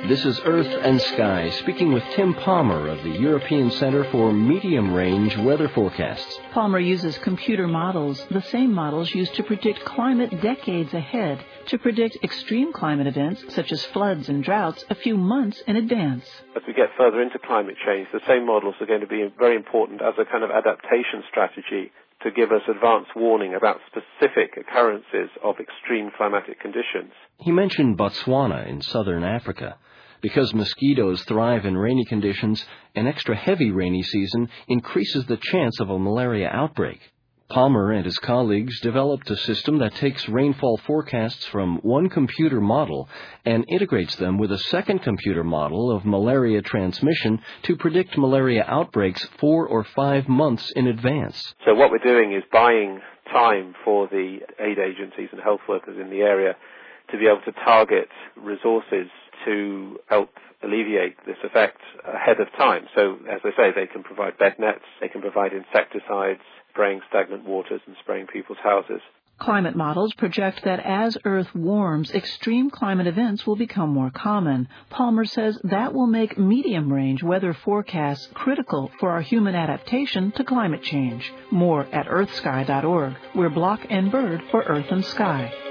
This is Earth and Sky, speaking with Tim Palmer of the European Center for Medium-Range Weather Forecasts. Palmer uses computer models, the same models used to predict climate decades ahead, to predict extreme climate events such as floods and droughts a few months in advance. As we get further into climate change, the same models are going to be very important as a kind of adaptation strategy to give us advance warning about specific occurrences of extreme climatic conditions. He mentioned Botswana in southern Africa. Because mosquitoes thrive in rainy conditions, an extra heavy rainy season increases the chance of a malaria outbreak. Palmer and his colleagues developed a system that takes rainfall forecasts from one computer model and integrates them with a second computer model of malaria transmission to predict malaria outbreaks 4 or 5 months in advance. So what we're doing is buying time for the aid agencies and health workers in the area to be able to target resources to help alleviate this effect ahead of time. So, as I say, they can provide bed nets, they can provide insecticides, spraying stagnant waters and spraying people's houses. Climate models project that as Earth warms, extreme climate events will become more common. Palmer says that will make medium-range weather forecasts critical for our human adaptation to climate change. More at earthsky.org. We're Block and Bird for Earth and Sky.